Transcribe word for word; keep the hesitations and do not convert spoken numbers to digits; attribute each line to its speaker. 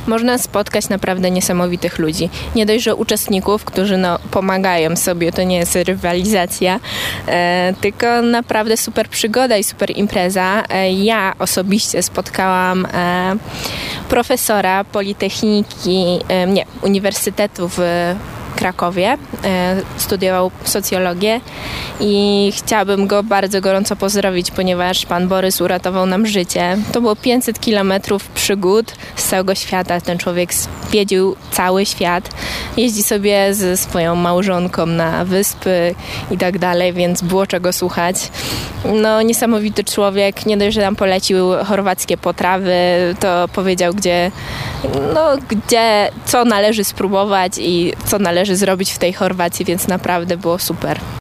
Speaker 1: można spotkać naprawdę niesamowitych ludzi. Nie dość, że uczestników, którzy no, pomagają sobie, to nie jest rywalizacja, e, tylko naprawdę super przygoda i super impreza. E, ja osobiście spotkałam e, profesora Politechniki, e, nie, Uniwersytetu w Krakowie, studiował socjologię i chciałabym go bardzo gorąco pozdrowić, ponieważ pan Borys uratował nam życie. To było pięćset kilometrów przygód z całego świata. Ten człowiek zwiedził cały świat. Jeździ sobie ze swoją małżonką na wyspy i tak dalej, więc było czego słuchać. No, niesamowity człowiek. Nie dość, że nam polecił chorwackie potrawy, to powiedział, gdzie, no, gdzie co należy spróbować i co należy zrobić w tej Chorwacji, więc naprawdę było super.